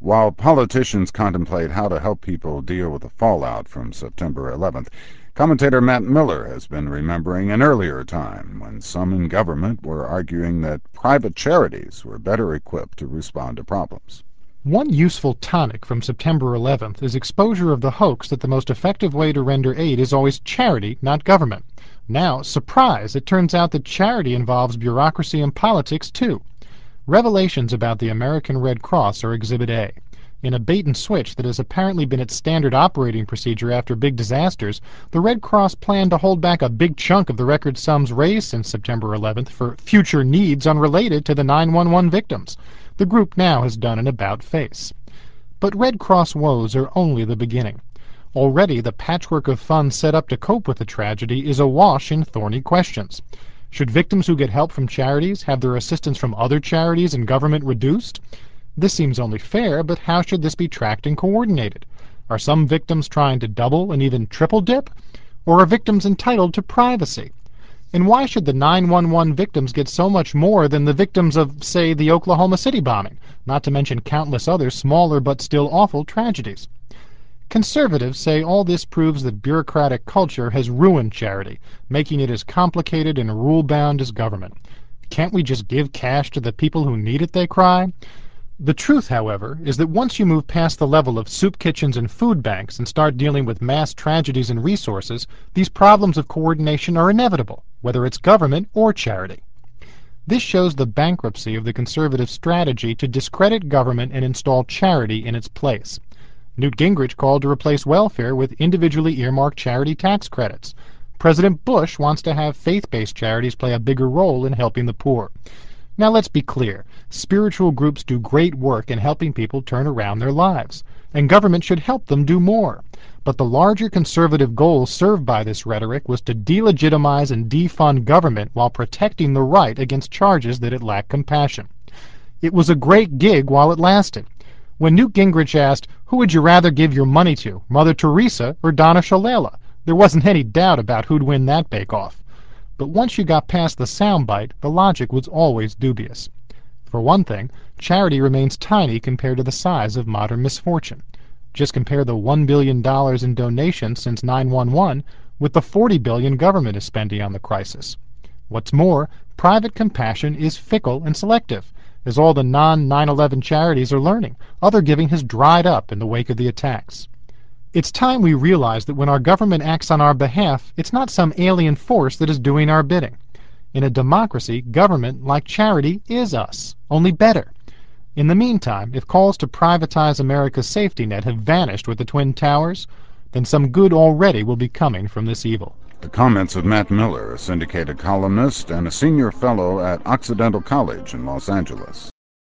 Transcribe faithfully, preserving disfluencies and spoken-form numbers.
While politicians contemplate how to help people deal with the fallout from September eleventh, commentator Matt Miller has been remembering an earlier time when some in government were arguing that private charities were better equipped to respond to problems. One useful tonic from September eleventh is exposure of the hoax that the most effective way to render aid is always charity, not government. Now, surprise, it turns out that charity involves bureaucracy and politics too. Revelations about the American Red Cross are Exhibit A. In a bait-and-switch that has apparently been its standard operating procedure after big disasters, the Red Cross planned to hold back a big chunk of the record sums raised since September eleventh for future needs unrelated to the nine one one victims. The group now has done an about-face. But Red Cross woes are only the beginning. Already the patchwork of funds set up to cope with the tragedy is awash in thorny questions. Should victims who get help from charities have their assistance from other charities and government reduced? This seems only fair, but how should this be tracked and coordinated? Are some victims trying to double and even triple dip? Or are victims entitled to privacy? And why should the nine one one victims get so much more than the victims of, say, the Oklahoma City bombing, not to mention countless other smaller but still awful tragedies? Conservatives say all this proves that bureaucratic culture has ruined charity, making it as complicated and rule-bound as government. Can't we just give cash to the people who need it, they cry? The truth, however, is that once you move past the level of soup kitchens and food banks and start dealing with mass tragedies and resources, these problems of coordination are inevitable, whether it's government or charity. This shows the bankruptcy of the conservative strategy to discredit government and install charity in its place. Newt Gingrich called to replace welfare with individually earmarked charity tax credits. President Bush wants to have faith-based charities play a bigger role in helping the poor. Now let's be clear. Spiritual groups do great work in helping people turn around their lives, and government should help them do more. But the larger conservative goal served by this rhetoric was to delegitimize and defund government while protecting the right against charges that it lacked compassion. It was a great gig while it lasted. When Newt Gingrich asked, who would you rather give your money to, Mother Teresa or Donna Shalala, there wasn't any doubt about who'd win that bake-off. But once you got past the soundbite, the logic was always dubious. For one thing, charity remains tiny compared to the size of modern misfortune. Just compare the one billion dollars in donations since nine one one with the forty billion dollars government is spending on the crisis. What's more, private compassion is fickle and selective, as all the non nine eleven charities are learning. Other giving has dried up in the wake of the attacks. It's time we realize that when our government acts on our behalf, it's not some alien force that is doing our bidding. In a democracy, government, like charity, is us, only better. In the meantime, if calls to privatize America's safety net have vanished with the Twin Towers, then some good already will be coming from this evil. The comments of Matt Miller, a syndicated columnist and a senior fellow at Occidental College in Los Angeles.